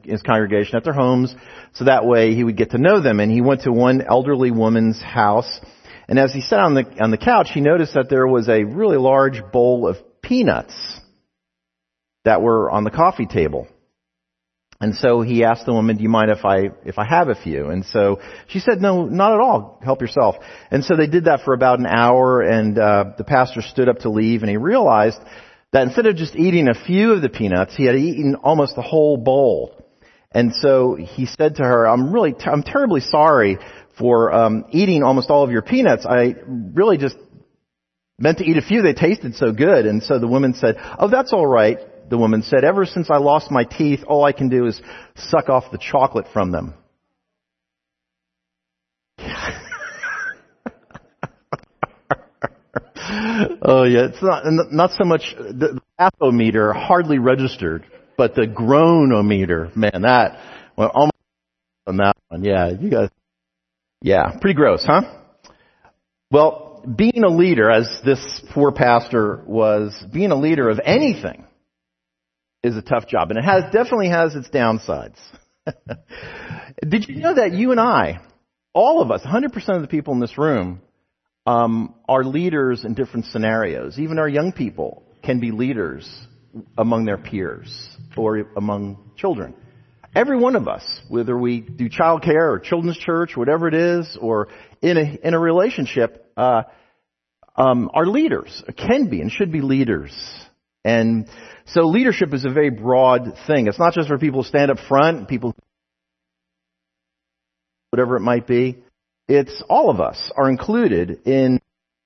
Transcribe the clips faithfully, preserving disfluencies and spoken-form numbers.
his congregation at their homes, so that way he would get to know them. And he went to one elderly woman's house, and as he sat on the on the couch, he noticed that there was a really large bowl of peanuts that were on the coffee table. And so he asked the woman, "Do you mind if I if I have a few?" And so she said, "No, not at all. Help yourself." And so they did that for about an hour, and uh, the pastor stood up to leave, and he realized that instead of just eating a few of the peanuts, he had eaten almost the whole bowl. And so he said to her, "I'm really, t- I'm terribly sorry for um, eating almost all of your peanuts. I really just meant to eat a few. They tasted so good." And so the woman said, "Oh, that's all right." The woman said, "Ever since I lost my teeth, all I can do is suck off the chocolate from them." Oh yeah, it's not not so much the appometer hardly registered, but the groanometer, man, that well, almost on that one. Yeah, you guys, yeah, pretty gross, huh? Well, being a leader, as this poor pastor was, being a leader of anything is a tough job, and it has definitely has its downsides. Did you know that you and I, all of us, one hundred percent of the people in this room, um, are leaders in different scenarios? Even our young people can be leaders among their peers or among children. Every one of us, whether we do childcare or children's church, whatever it is, or in a in a relationship, uh, um, are leaders, can be and should be leaders. And so leadership is a very broad thing. It's not just for people who stand up front, people, whatever it might be. It's all of us are included in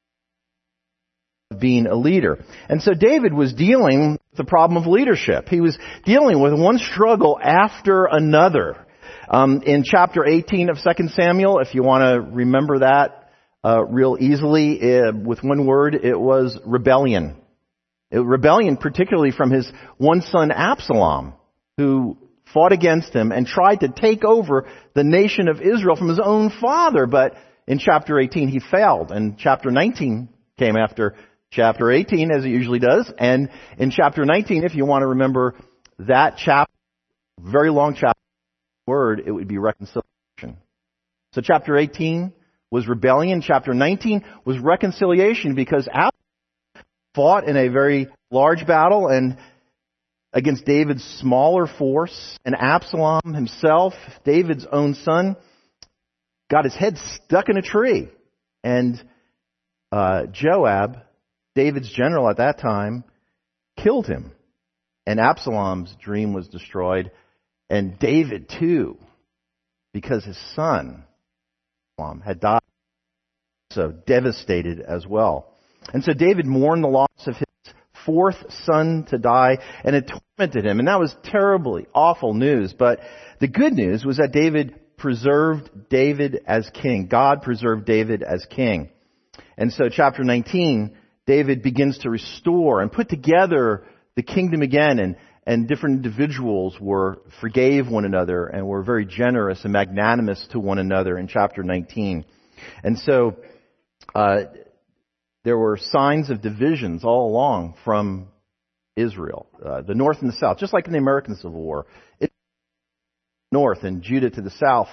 being a leader. And so David was dealing with the problem of leadership. He was dealing with one struggle after another. Um, in chapter eighteen of Second Samuel, if you want to remember that uh, real easily, uh, with one word, it was rebellion. It, rebellion particularly from his one son Absalom, who fought against him and tried to take over the nation of Israel from his own father. But in chapter eighteen, he failed. And chapter nineteen came after chapter eighteen, as it usually does. And in chapter nineteen, if you want to remember that chapter, very long chapter, word, it would be reconciliation. So chapter eighteen was rebellion. Chapter nineteen was reconciliation, because Absalom fought in a very large battle and against David's smaller force, and Absalom himself, David's own son, got his head stuck in a tree. And uh, Joab, David's general at that time, killed him. And Absalom's dream was destroyed. And David, too, because his son, Absalom, had died, so devastated as well. And so David mourned the loss of his fourth son to die, and it tormented him. And that was terribly awful news. But the good news was that David preserved David as king. God preserved David as king. And so chapter nineteen, David begins to restore and put together the kingdom again, and, and different individuals were forgave one another and were very generous and magnanimous to one another in chapter nineteen. And so uh there were signs of divisions all along from Israel, uh, the north and the south, just like in the American Civil War. It north and Judah to the south.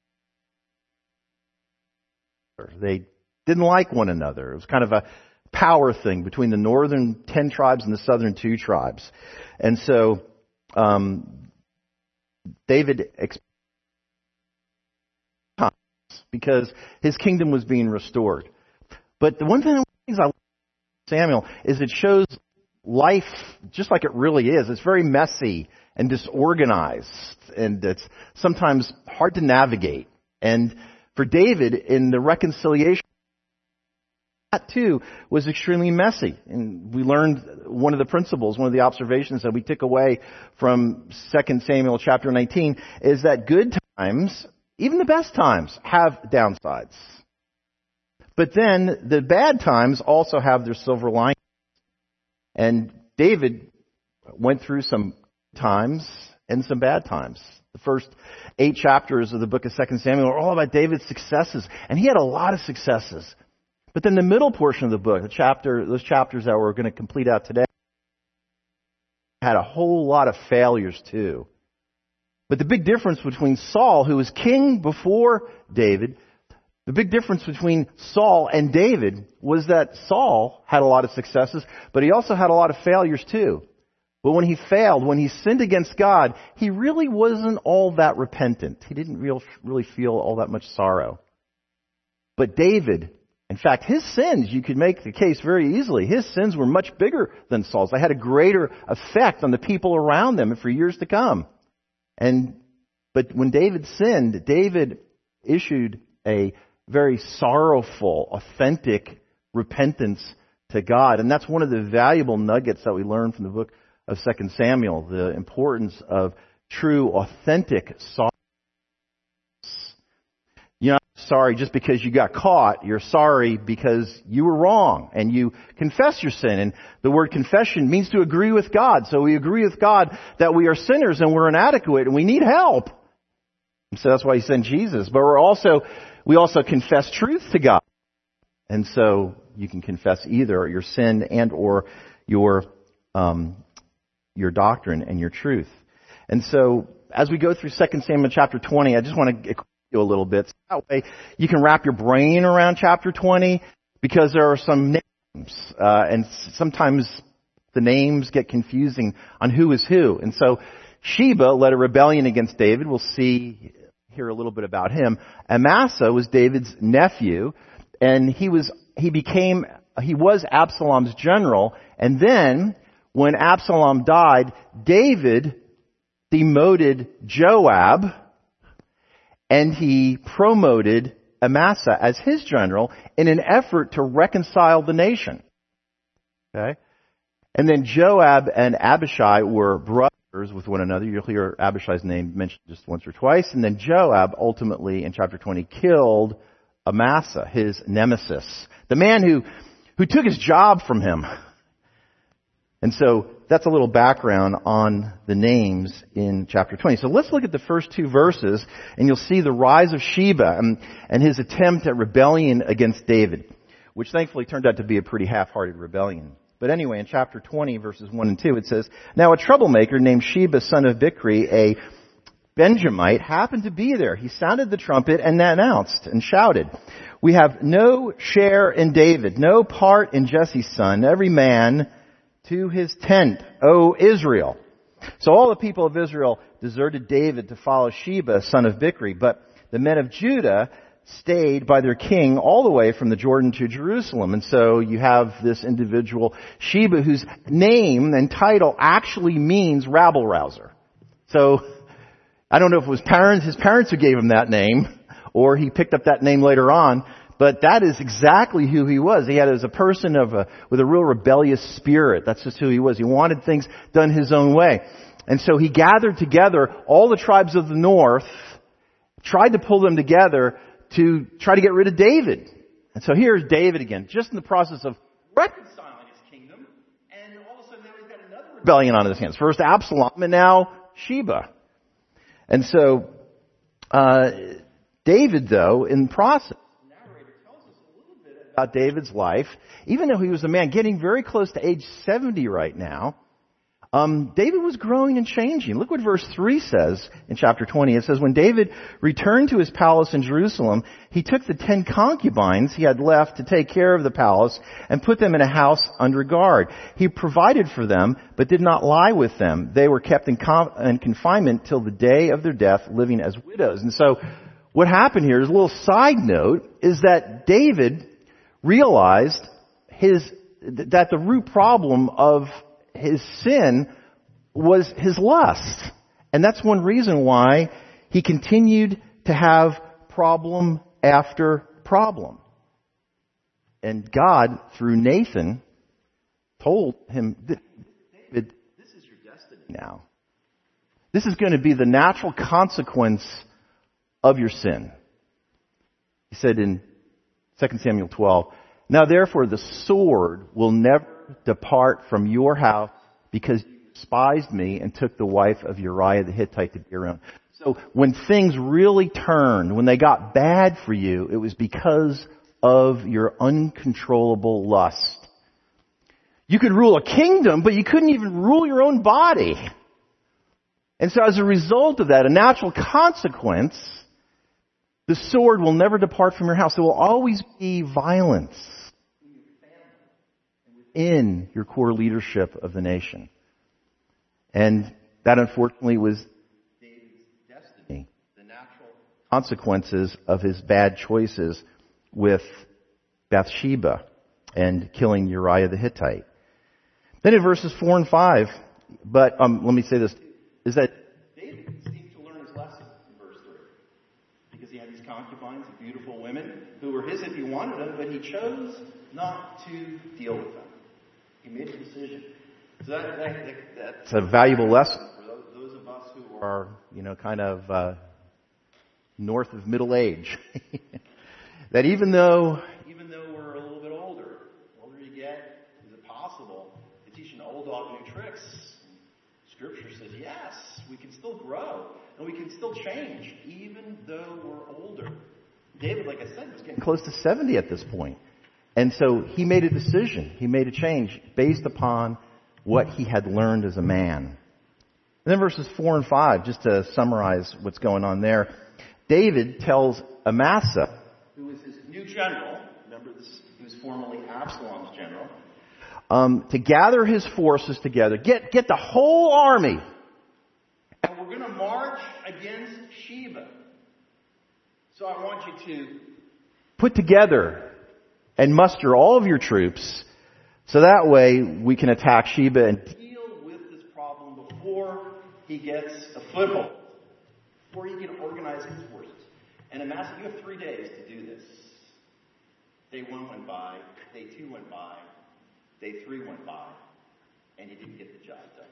They didn't like one another. It was kind of a power thing between the northern ten tribes and the southern two tribes. And so um, David experienced because his kingdom was being restored. But the one thing things I like about Samuel is it shows life just like it really is. It's very messy and disorganized, and it's sometimes hard to navigate. And for David, in the reconciliation, that too was extremely messy. And we learned one of the principles, one of the observations that we took away from Second Samuel chapter nineteen is that good times, even the best times, have downsides. But then the bad times also have their silver lining. And David went through some times and some bad times. The first eight chapters of the book of Second Samuel are all about David's successes. And he had a lot of successes. But then the middle portion of the book, the chapter, those chapters that we're going to complete out today, had a whole lot of failures too. But the big difference between Saul, who was king before David, the big difference between Saul and David was that Saul had a lot of successes, but he also had a lot of failures too. But when he failed, when he sinned against God, he really wasn't all that repentant. He didn't real, really feel all that much sorrow. But David, in fact, his sins, you could make the case very easily. His sins were much bigger than Saul's. They had a greater effect on the people around them for years to come. And, but when David sinned, David issued a very sorrowful, authentic repentance to God. And that's one of the valuable nuggets that we learn from the book of Second Samuel, the importance of true, authentic sorrow. You're not sorry just because you got caught. You're sorry because you were wrong and you confess your sin. And the word confession means to agree with God. So we agree with God that we are sinners and we're inadequate and we need help. And so that's why He sent Jesus. But we're also, we also confess truth to God. And so you can confess either your sin and or your, um, your doctrine and your truth. And so as we go through Second Samuel chapter twenty, I just want to equip you a little bit. So that way you can wrap your brain around chapter twenty, because there are some names, uh, and sometimes the names get confusing on who is who. And so Sheba led a rebellion against David. We'll see, hear a little bit about him. Amasa was David's nephew, and he was, he became, he was Absalom's general. And then when Absalom died, David demoted Joab, and he promoted Amasa as his general in an effort to reconcile the nation. Okay? And then Joab and Abishai were brothers with one another. You'll hear Abishai's name mentioned just once or twice. And then Joab ultimately, in chapter twenty, killed Amasa, his nemesis, the man who, who took his job from him. And so that's a little background on the names in chapter twenty. So let's look at the first two verses, and you'll see the rise of Sheba and, and his attempt at rebellion against David, which thankfully turned out to be a pretty half-hearted rebellion. But anyway, in chapter twenty, verses one and two, it says, "Now a troublemaker named Sheba, son of Bichri, a Benjamite, happened to be there. He sounded the trumpet and announced and shouted, 'We have no share in David, no part in Jesse's son, every man to his tent, O Israel.' So all the people of Israel deserted David to follow Sheba, son of Bichri, but the men of Judah stayed by their king all the way from the Jordan to Jerusalem." And so you have this individual, Sheba, whose name and title actually means rabble-rouser. So I don't know if it was parents, his parents who gave him that name, or he picked up that name later on. But that is exactly who he was. He had as a person of a, with a real rebellious spirit. That's just who he was. He wanted things done his own way. And so he gathered together all the tribes of the north, tried to pull them together to try to get rid of David. And so here's David again, just in the process of reconciling his kingdom. And all of a sudden now he's got another rebellion on his hands. First Absalom and now Sheba. And so, uh, David though, in the process, about David's life, even though he was a man getting very close to age seventy right now, um, David was growing and changing. Look what verse three says in chapter twenty. It says, "When David returned to his palace in Jerusalem, he took the ten concubines he had left to take care of the palace and put them in a house under guard. He provided for them, but did not lie with them. They were kept in, con- in confinement till the day of their death, living as widows." And so what happened here is a little side note, is that David realized his, that the root problem of his sin was his lust. And that's one reason why he continued to have problem after problem. And God, through Nathan, told him, "David, this is your destiny now. This is going to be the natural consequence of your sin." He said in Second Samuel twelve, "Now therefore the sword will never depart from your house, because you despised me and took the wife of Uriah the Hittite to be your own." So when things really turned, when they got bad for you, it was because of your uncontrollable lust. You could rule a kingdom, but you couldn't even rule your own body. And so as a result of that, a natural consequence, the sword will never depart from your house. There will always be violence in your core leadership of the nation. And that unfortunately was David's destiny, the natural consequences of his bad choices with Bathsheba and killing Uriah the Hittite. Then in verses four and five, but um, let me say this, is that David seemed to learn his lesson in verse three. Because he had these concubines of beautiful women who were his if he wanted them, but he chose not to deal with them. He made a decision. So that, that, that, that's a valuable lesson for those, those of us who are, you know, kind of uh, north of middle age. That even though, even though we're a little bit older, the older you get, is it possible to teach an old dog new tricks? Scripture says yes, we can still grow and we can still change, even though we're older. David, like I said, was getting close to seventy at this point. And so he made a decision. He made a change based upon what he had learned as a man. And then verses four and five, just to summarize what's going on there. David tells Amasa, who is his new general, remember this, he was formerly Absalom's general, um, to gather his forces together, get, get the whole army, and we're going to march against Sheba. So I want you to put together and muster all of your troops, so that way we can attack Sheba and deal with this problem before he gets a foothold, before he can organize his forces. And Amasa, you have three days to do this. Day one went by, day two went by, day three went by, and he didn't get the job done.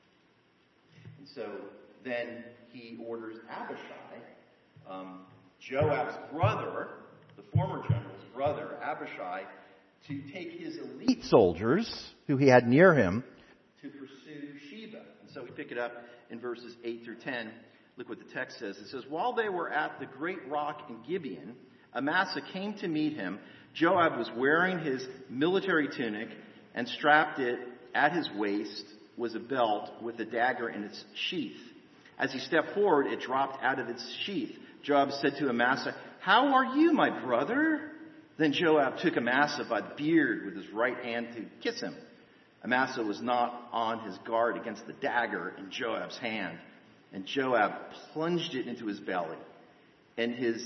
And so then he orders Abishai, um, Joab's brother, the former general's brother, Abishai, to take his elite soldiers, who he had near him, to pursue Sheba. And so we pick it up in verses eight through ten. Look what the text says. It says, while they were at the great rock in Gibeon, Amasa came to meet him. Joab was wearing his military tunic, and strapped it at his waist was a belt with a dagger in its sheath. As he stepped forward, it dropped out of its sheath. Joab said to Amasa, how are you, my brother? Then Joab took Amasa by the beard with his right hand to kiss him. Amasa was not on his guard against the dagger in Joab's hand. And Joab plunged it into his belly, and his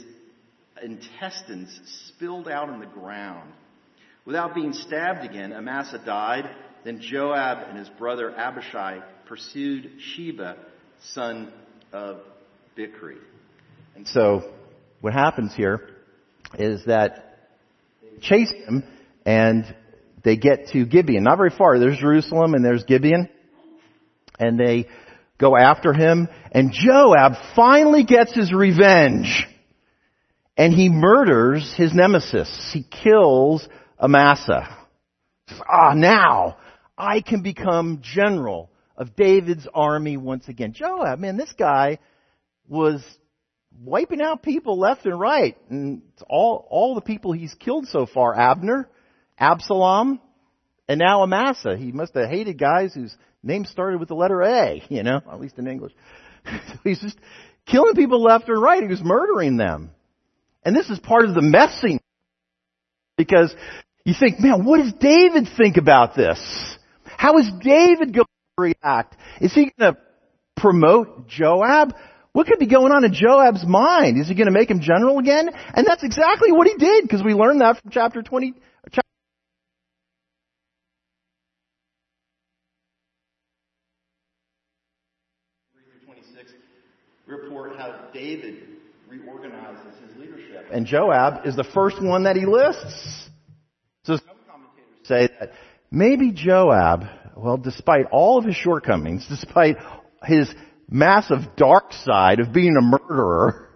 intestines spilled out on the ground. Without being stabbed again, Amasa died. Then Joab and his brother Abishai pursued Sheba, son of Bichri. And so what happens here is that they chase him, and they get to Gibeon. Not very far. There's Jerusalem, and there's Gibeon. And they go after him, and Joab finally gets his revenge. And he murders his nemesis. He kills Amasa. Ah, now I can become general of David's army once again. Joab, man, this guy was wiping out people left and right. And all, all the people he's killed so far, Abner, Absalom, and now Amasa. He must have hated guys whose names started with the letter A, you know, at least in English. He's just killing people left and right. He was murdering them. And this is part of the messing. Because you think, man, what does David think about this? How is David going to react? Is he going to promote Joab? What could be going on in Joab's mind? Is he going to make him general again? And that's exactly what he did, because we learned that from chapter twenty. Chapter twenty-six report how David reorganizes his leadership. And Joab is the first one that he lists. So some commentators say that maybe Joab, well, despite all of his shortcomings, despite his massive dark side of being a murderer,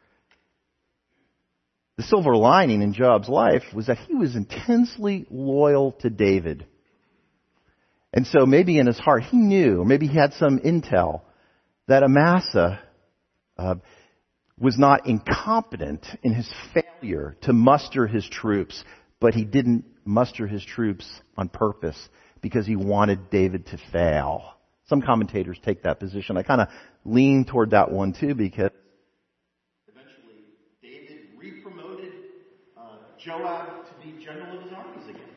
the silver lining in Joab's life was that he was intensely loyal to David. And so maybe in his heart he knew, or maybe he had some intel, that Amasa uh, was not incompetent in his failure to muster his troops, but he didn't muster his troops on purpose because he wanted David to fail. Some commentators take that position. I kind of lean toward that one too, because eventually David re-promoted uh, Joab to be general of his armies again.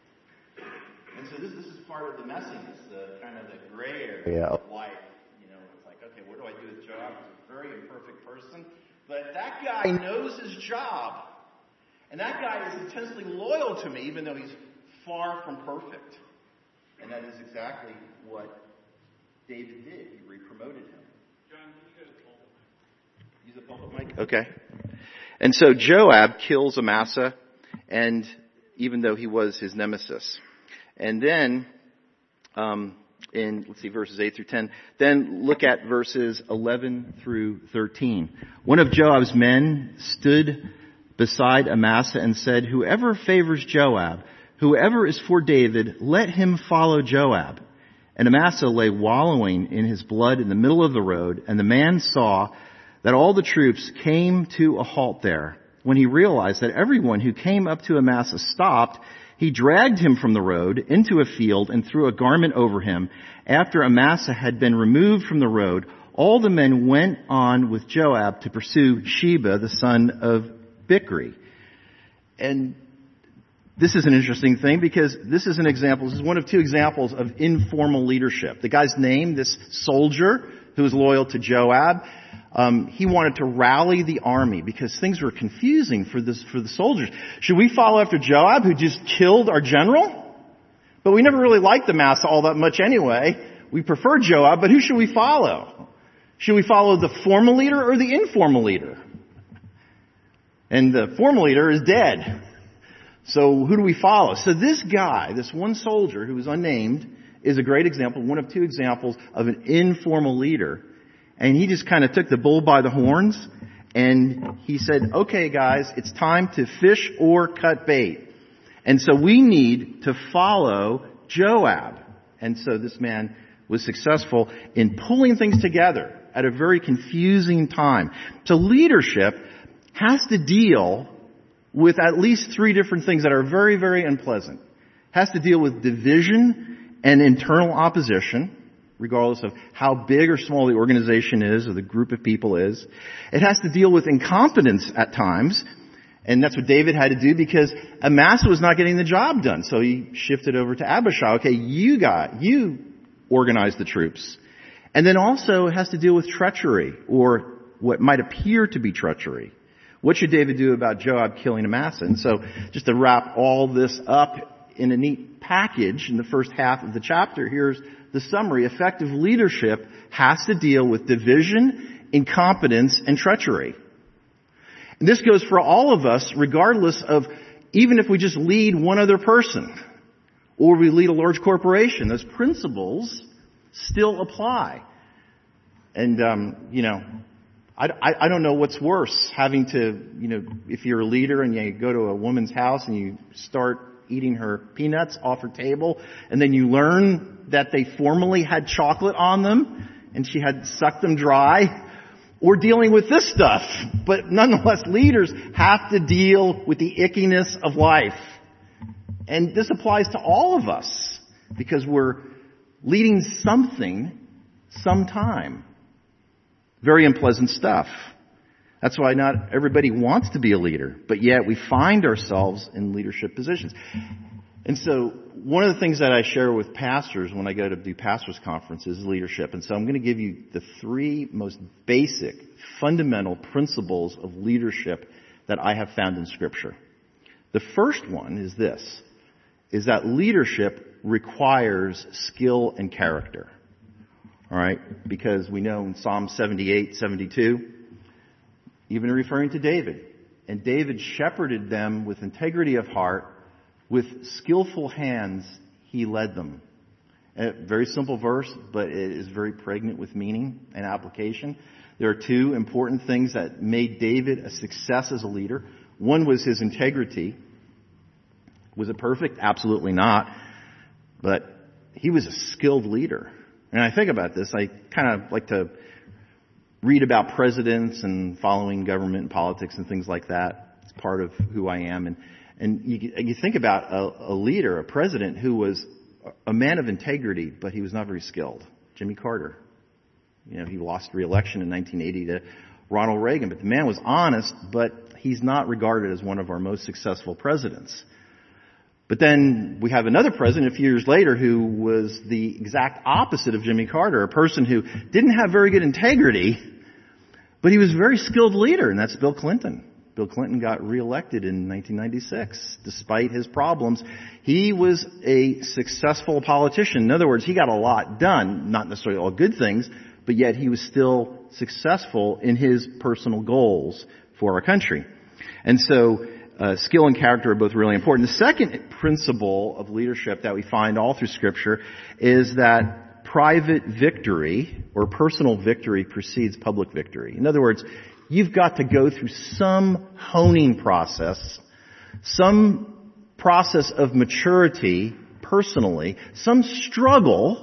And so this, this is part of the messiness, the kind of the gray area of life. You know, it's like, okay, what do I do with Joab? He's a very imperfect person, but that guy knows his job. And that guy is intensely loyal to me, even though he's far from perfect. And that is exactly what David did. He re-promoted him. John, can you go to the pulpit mic? Use the pulpit mic? Okay. And so Joab kills Amasa, and even though he was his nemesis. And then, um, in, let's see, verses eight through ten. Then look at verses eleven through thirteen. One of Joab's men stood beside Amasa and said, "Whoever favors Joab, whoever is for David, let him follow Joab." And Amasa lay wallowing in his blood in the middle of the road, and the man saw that all the troops came to a halt there. When he realized that everyone who came up to Amasa stopped, he dragged him from the road into a field and threw a garment over him. After Amasa had been removed from the road, all the men went on with Joab to pursue Sheba, the son of Bichri. And this is an interesting thing, because this is an example, this is one of two examples of informal leadership. The guy's name, this soldier who was loyal to Joab, um, he wanted to rally the army because things were confusing for this, for the soldiers. Should we follow after Joab, who just killed our general? But we never really liked Amasa all that much anyway. We prefer Joab, but who should we follow? Should we follow the formal leader or the informal leader? And the formal leader is dead. So who do we follow? So this guy, this one soldier who was unnamed, is a great example, one of two examples of an informal leader. And he just kind of took the bull by the horns, and he said, "Okay, guys, it's time to fish or cut bait. And so we need to follow Joab." And so this man was successful in pulling things together at a very confusing time. So leadership has to deal with at least three different things that are very, very unpleasant. Has to deal with division and internal opposition, regardless of how big or small the organization is or the group of people is. It has to deal with incompetence at times, and that's what David had to do because Amasa was not getting the job done. So he shifted over to Abishai. Okay, you got, you organize the troops. And then also it has to deal with treachery, or what might appear to be treachery. What should David do about Joab killing Amasa? And so just to wrap all this up in a neat package in the first half of the chapter, here's the summary. Effective leadership has to deal with division, incompetence, and treachery. And this goes for all of us, regardless of, even if we just lead one other person or we lead a large corporation, those principles still apply. And, um, you know, I, I, I don't know what's worse, having to, you know, if you're a leader and you go to a woman's house and you start eating her peanuts off her table, and then you learn that they formerly had chocolate on them and she had sucked them dry, or dealing with this stuff. But nonetheless, leaders have to deal with the ickiness of life. And this applies to all of us because we're leading something sometime. Very unpleasant stuff. That's why not everybody wants to be a leader, but yet we find ourselves in leadership positions. And so one of the things that I share with pastors when I go to do pastors' conferences is leadership. And so I'm going to give you the three most basic, fundamental principles of leadership that I have found in Scripture. The first one is this, is that leadership requires skill and character. All right? Because we know in Psalm seventy-eight, seventy-two, even referring to David, and David shepherded them with integrity of heart, with skillful hands he led them. A very simple verse, but it is very pregnant with meaning and application. There are two important things that made David a success as a leader. One was his integrity. Was it perfect? Absolutely not. But he was a skilled leader. And I think about this, I kind of like to read about presidents and following government and politics and things like that. It's part of who I am. And and you, you think about a, a leader, a president who was a man of integrity, but he was not very skilled. Jimmy Carter. You know, he lost re-election in nineteen eighty to Ronald Reagan, but the man was honest, but he's not regarded as one of our most successful presidents. But then we have another president a few years later who was the exact opposite of Jimmy Carter, a person who didn't have very good integrity, but he was a very skilled leader, and that's Bill Clinton. Bill Clinton got reelected in nineteen ninety-six. Despite his problems, he was a successful politician. In other words, he got a lot done, not necessarily all good things, but yet he was still successful in his personal goals for our country. And so uh, skill and character are both really important. The second principle of leadership that we find all through Scripture is that private victory or personal victory precedes public victory. In other words, you've got to go through some honing process, some process of maturity personally, some struggle,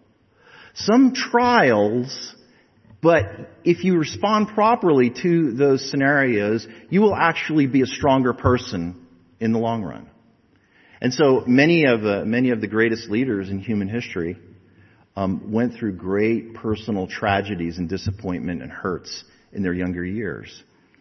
some trials, but if you respond properly to those scenarios, you will actually be a stronger person in the long run. And so many of the, many of the greatest leaders in human history um, went through great personal tragedies and disappointment and hurts in their younger years.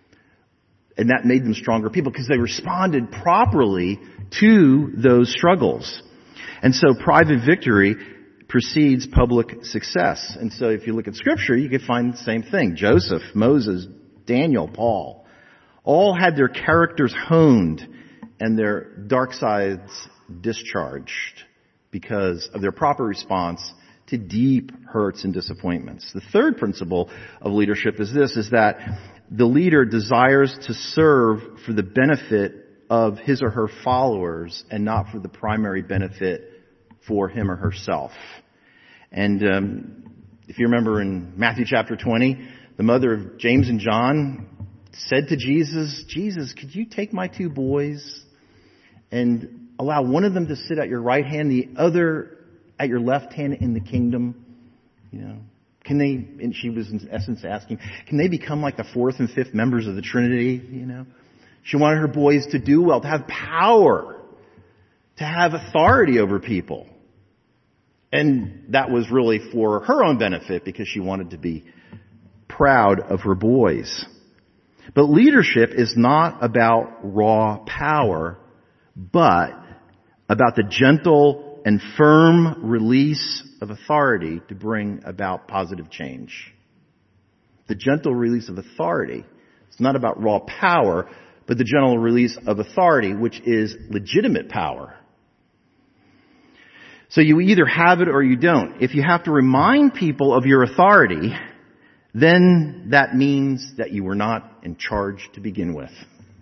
And that made them stronger people because they responded properly to those struggles. And so private victory precedes public success. And so if you look at Scripture, you could find the same thing. Joseph, Moses, Daniel, Paul, all had their characters honed and their dark sides discharged because of their proper response to deep hurts and disappointments. The third principle of leadership is this, is that the leader desires to serve for the benefit of his or her followers and not for the primary benefit for him or herself. And um, if you remember in Matthew chapter twenty, the mother of James and John said to Jesus, Jesus, could you take my two boys and allow one of them to sit at your right hand, the other at your left hand in the kingdom? You know, can they, and she was in essence asking, can they become like the fourth and fifth members of the Trinity? You know, she wanted her boys to do well, to have power, to have authority over people. And that was really for her own benefit because she wanted to be proud of her boys. But leadership is not about raw power, but about the gentle and firm release of authority to bring about positive change. The gentle release of authority. It's not about raw power, but the gentle release of authority, which is legitimate power. So you either have it or you don't. If you have to remind people of your authority, then that means that you were not in charge to begin with.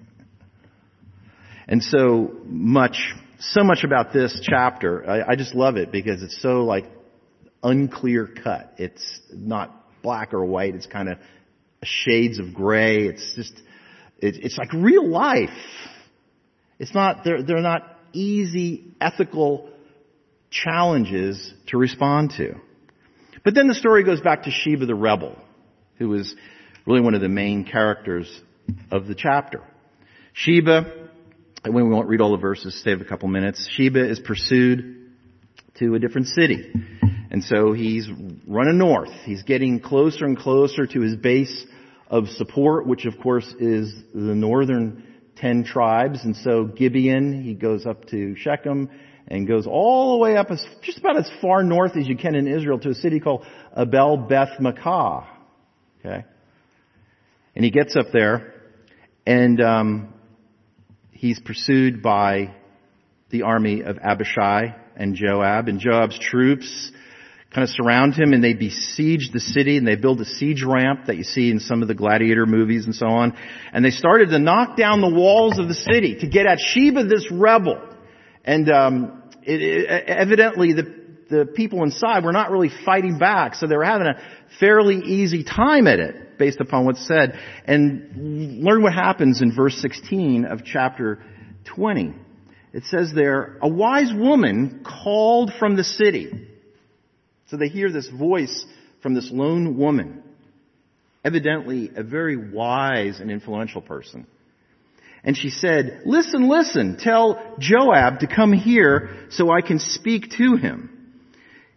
And so much, so much about this chapter, I, I just love it because it's so like unclear cut. It's not black or white. It's kind of shades of gray. It's just, it, it's like real life. It's not, they're, they're not easy ethical challenges to respond to. But then the story goes back to Sheba the rebel, who was really one of the main characters of the chapter. Sheba, and we won't read all the verses, save a couple minutes. Sheba is pursued to a different city. And so he's running north. He's getting closer and closer to his base of support, which of course is the northern ten tribes. And so Gibeon, he goes up to Shechem and goes all the way up as just about as far north as you can in Israel to a city called Abel Beth Makkah. Okay, and he gets up there, and um, he's pursued by the army of Abishai and Joab, and Joab's troops kind of surround him, and they besiege the city, and they build a siege ramp that you see in some of the gladiator movies and so on. And they started to knock down the walls of the city to get at Sheba, this rebel. And um, it, it, evidently the the people inside were not really fighting back, so they were having a fairly easy time at it, based upon what's said. And learn what happens in verse sixteen of chapter twenty. It says there, a wise woman called from the city. So they hear this voice from this lone woman, evidently a very wise and influential person. And she said, listen, listen, tell Joab to come here so I can speak to him.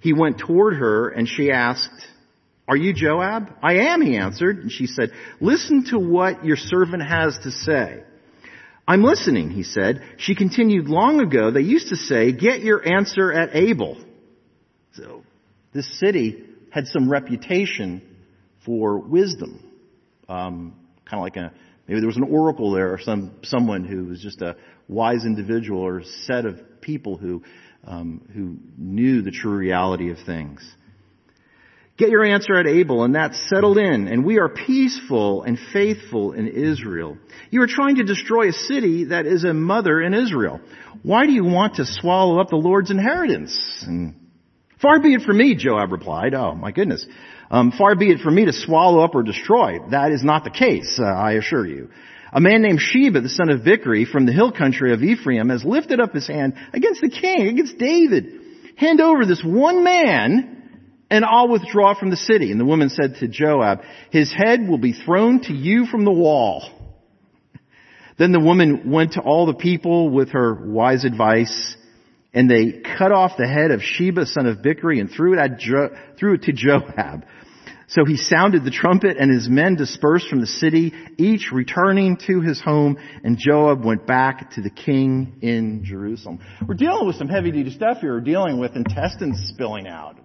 He went toward her, and she asked, "Are you Joab?" "I am," he answered. And she said, "Listen to what your servant has to say." "I'm listening," he said. She continued, "Long ago they used to say, 'Get your answer at Abel.'" So this city had some reputation for wisdom. Um, kind of like a, maybe there was an oracle there, or some someone who was just a wise individual, or a set of people who um, who knew the true reality of things. "Get your answer at Abel," and that's settled in. "And we are peaceful and faithful in Israel. You are trying to destroy a city that is a mother in Israel. Why do you want to swallow up the Lord's inheritance?" And, "Far be it from me," Joab replied. Oh, my goodness. Um, "far be it from me to swallow up or destroy. That is not the case, uh, I assure you. A man named Sheba, the son of Bichri, from the hill country of Ephraim, has lifted up his hand against the king, against David. Hand over this one man, and I'll withdraw from the city." And the woman said to Joab, "His head will be thrown to you from the wall." Then the woman went to all the people with her wise advice, and they cut off the head of Sheba, son of Bichri, and threw it at jo- threw it to Joab. So he sounded the trumpet, and his men dispersed from the city, each returning to his home, and Joab went back to the king in Jerusalem. We're dealing with some heavy-duty stuff here. We're dealing with intestines spilling out,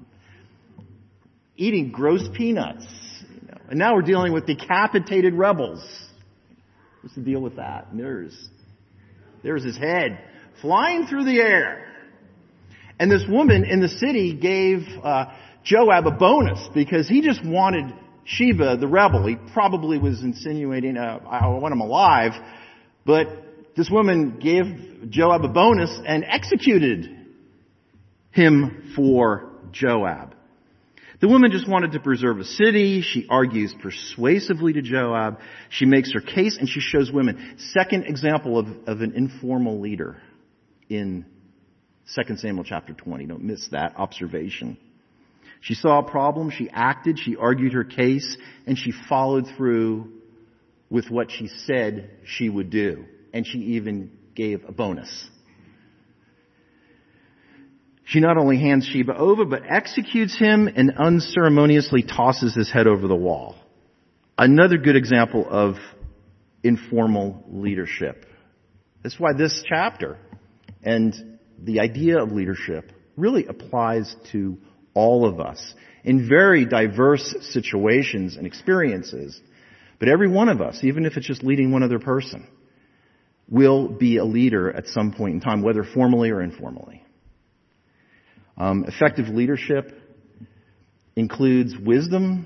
eating gross peanuts, you know. And now we're dealing with decapitated rebels. What's the deal with that? And there's, there's his head flying through the air. And this woman in the city gave uh, Joab a bonus because he just wanted Sheba, the rebel. He probably was insinuating, uh, I want him alive. But this woman gave Joab a bonus and executed him for Joab. The woman just wanted to preserve a city. She argues persuasively to Joab. She makes her case, and she shows women. Second example of, of an informal leader in Second Samuel chapter twenty. Don't miss that observation. She saw a problem. She acted. She argued her case, and she followed through with what she said she would do. And she even gave a bonus. She not only hands Sheba over, but executes him and unceremoniously tosses his head over the wall. Another good example of informal leadership. That's why this chapter and the idea of leadership really applies to all of us in very diverse situations and experiences. But every one of us, even if it's just leading one other person, will be a leader at some point in time, whether formally or informally. Um, effective leadership includes wisdom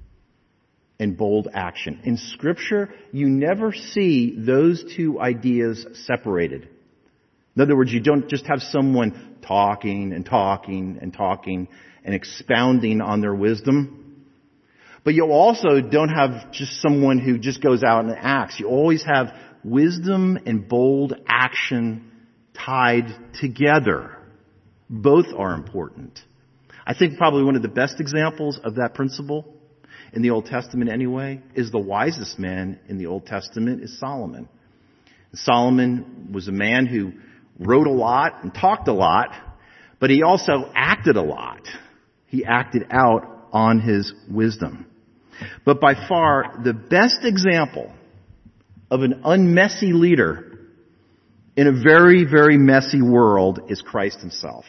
and bold action. In Scripture, you never see those two ideas separated. In other words, you don't just have someone talking and talking and talking and expounding on their wisdom. But you also don't have just someone who just goes out and acts. You always have wisdom and bold action tied together. Both are important. I think probably one of the best examples of that principle in the Old Testament anyway is the wisest man in the Old Testament is Solomon. Solomon was a man who wrote a lot and talked a lot, but he also acted a lot. He acted out on his wisdom. But by far, the best example of an unmessy leader in a very, very messy world is Christ himself.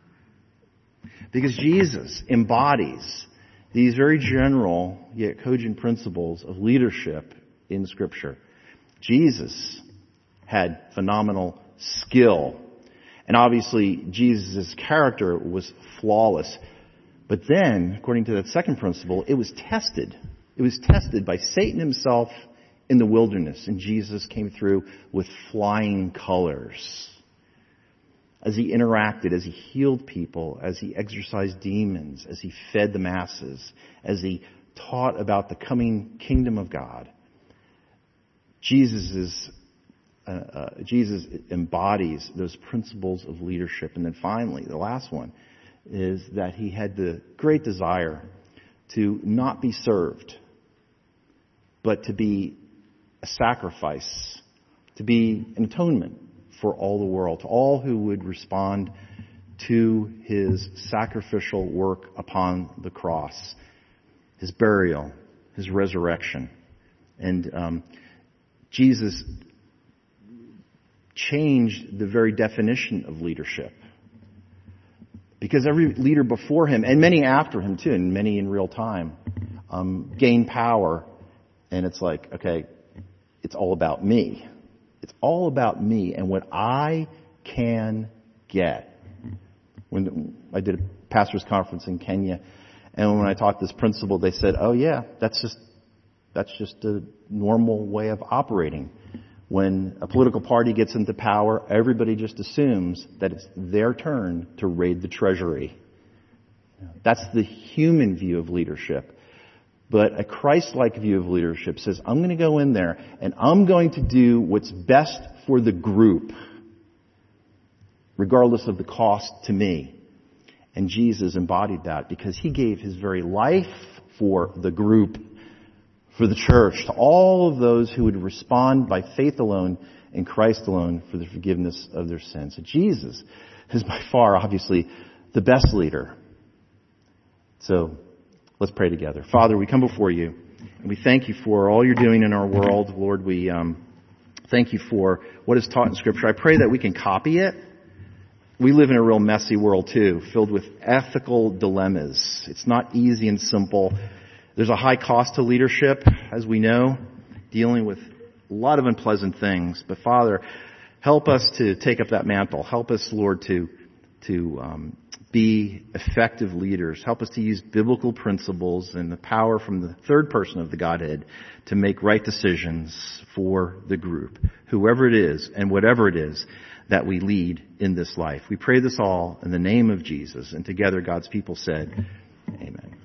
Because Jesus embodies these very general yet cogent principles of leadership in Scripture. Jesus had phenomenal skill. And obviously, Jesus' character was flawless. But then, according to that second principle, it was tested. It was tested by Satan himself in the wilderness. And Jesus came through with flying colors. As he interacted, as he healed people, as he exorcised demons, as he fed the masses, as he taught about the coming kingdom of God. Jesus is Uh, uh, Jesus embodies those principles of leadership. And then finally, the last one is that he had the great desire to not be served, but to be a sacrifice, to be an atonement for all the world, to all who would respond to his sacrificial work upon the cross, his burial, his resurrection. And um, Jesus changed the very definition of leadership. Because every leader before him, and many after him too, and many in real time, um, gained power. And it's like, okay, it's all about me. It's all about me and what I can get. When I did a pastor's conference in Kenya, and when I taught this principle, they said, oh yeah, that's just that's just a normal way of operating. When a political party gets into power, everybody just assumes that it's their turn to raid the treasury. That's the human view of leadership. But a Christ-like view of leadership says, I'm going to go in there and I'm going to do what's best for the group, regardless of the cost to me. And Jesus embodied that because he gave his very life for the group, for the church, to all of those who would respond by faith alone in Christ alone for the forgiveness of their sins. So Jesus is by far, obviously, the best leader. So let's pray together. Father, we come before you, and we thank you for all you're doing in our world. Lord, we um, thank you for what is taught in Scripture. I pray that we can copy it. We live in a real messy world, too, filled with ethical dilemmas. It's not easy and simple. There's a high cost to leadership, as we know, dealing with a lot of unpleasant things. But Father, help us to take up that mantle. Help us, Lord, to to um, be effective leaders. Help us to use biblical principles and the power from the third person of the Godhead to make right decisions for the group, whoever it is and whatever it is that we lead in this life. We pray this all in the name of Jesus. And together God's people said, amen.